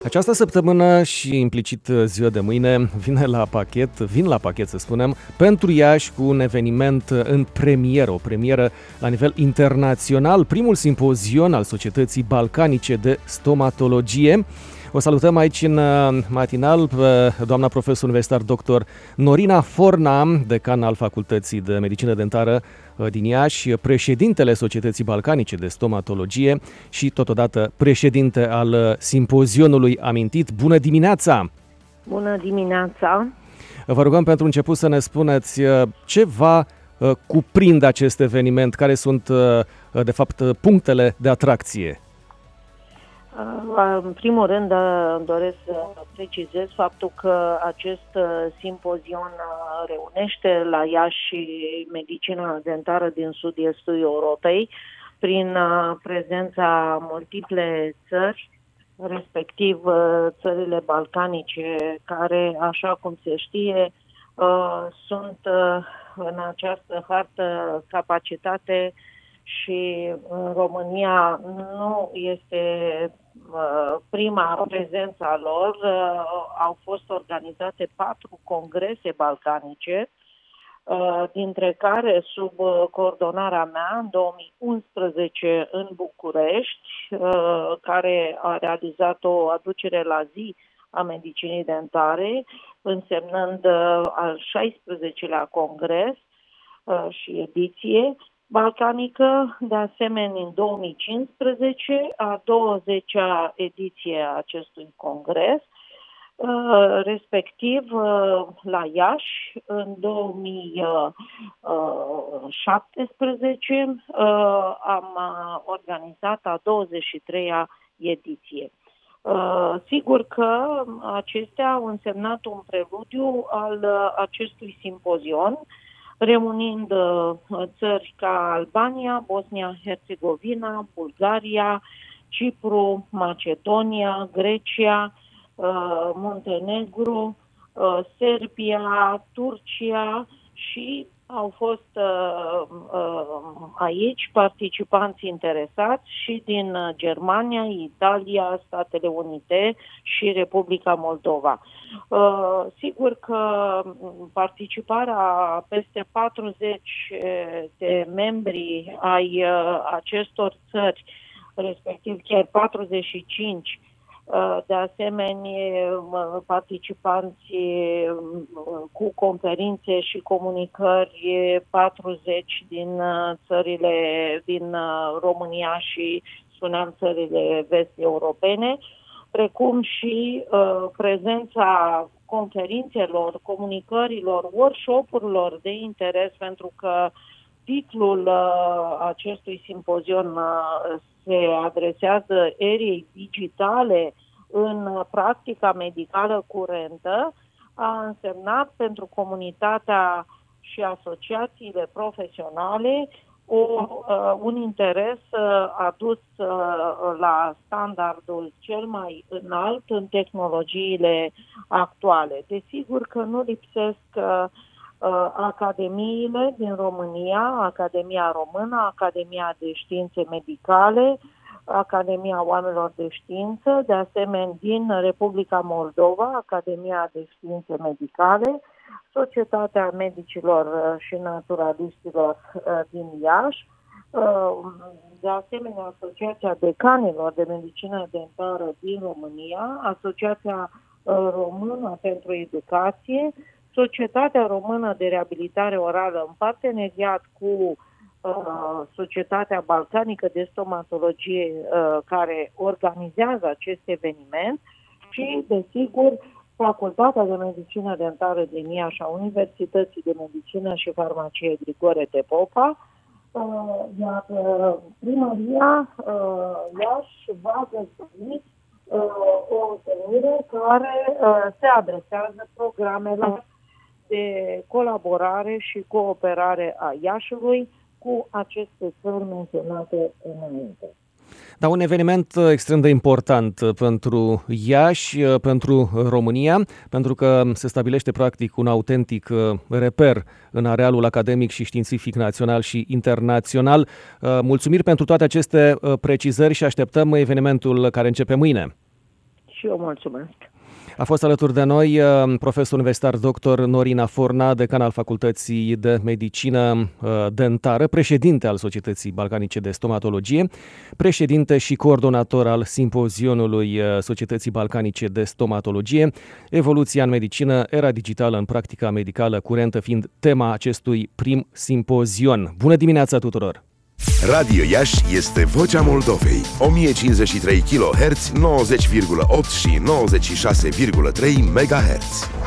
Această săptămână și implicit ziua de mâine vin la pachet să spunem, pentru Iași cu un eveniment în premieră, o premieră la nivel internațional, primul simpozion al Societății Balcanice de Stomatologie. O salutăm aici în matinal pe doamna profesor universitar dr. Norina Forna, decan al Facultății de Medicină Dentară din Iași, președintele Societății Balcanice de Stomatologie și totodată președinte al simpozionului amintit. Bună dimineața! Bună dimineața! Vă rugăm pentru început să ne spuneți ce va cuprinde acest eveniment, care sunt de fapt punctele de atracție. În primul rând doresc să precizez faptul că acest simpozion reunește la Iași medicina dentară din sud-estul Europei prin prezența multiple țări, respectiv țările balcanice, care, așa cum se știe, sunt în această hartă capacitate și în România nu este prima prezență a lor. Au fost organizate 4 congrese balcanice, dintre care sub coordonarea mea în 2011 în București, care a realizat o aducere la zi a medicinii dentare, însemnând al 16-lea congres și ediție balcanică, de asemenea în 2015, a 20-a ediție a acestui congres, respectiv la Iași, în 2017, am organizat a 23-a ediție. Sigur că acestea au însemnat un preludiu al acestui simpozion, reunind țări ca Albania, Bosnia-Herzegovina, Bulgaria, Cipru, Macedonia, Grecia, Muntenegru, Serbia, Turcia și au fost aici participanți interesați și din Germania, Italia, Statele Unite și Republica Moldova. Sigur că participarea a peste 40 de membri ai acestor țări, respectiv chiar 45, de asemenea participanți cu conferințe și comunicări, 40 din țările din România și spuneam țările vest-europene, precum și prezența conferințelor, comunicărilor, workshop-urilor de interes, pentru că titlul acestui simpozion se adresează erei digitale în practica medicală curentă, a însemnat pentru comunitatea și asociațiile profesionale un interes adus la standardul cel mai înalt în tehnologiile actuale. Desigur că nu lipsesc academiile din România, Academia Română, Academia de Științe Medicale, Academia Oamenilor de Știință, de asemenea din Republica Moldova, Academia de Științe Medicale, Societatea Medicilor și Naturalistilor din Iași, de asemenea Asociația Decanilor de Medicină Dentară din România, Asociația Română pentru Educație, Societatea Română de Reabilitare Orală în parteneriat cu Societatea Balcanică de Stomatologie care organizează acest eveniment și, desigur, Facultatea de Medicină Dentară din Iași a Universității de Medicină și Farmacie Grigore de Popa, iar primăria Iași va găsi o întâlnire care se adresează programelor de colaborare și cooperare a Iașului cu aceste țări menționate înainte. Da, un eveniment extrem de important pentru Iași, pentru România, pentru că se stabilește practic un autentic reper în arealul academic și științific național și internațional. Mulțumiri pentru toate aceste precizări și așteptăm evenimentul care începe mâine. Și eu mulțumesc. A fost alături de noi profesor universitar dr. Norina Forna, decan al Facultății de Medicină Dentară, președinte al Societății Balcanice de Stomatologie, președinte și coordonator al simpozionului Societății Balcanice de Stomatologie, evoluția în medicină, era digitală în practica medicală curentă fiind tema acestui prim simpozion. Bună dimineața tuturor! Radio Iași este Vocea Moldovei, 1053 kHz, 90,8 și 96,3 MHz.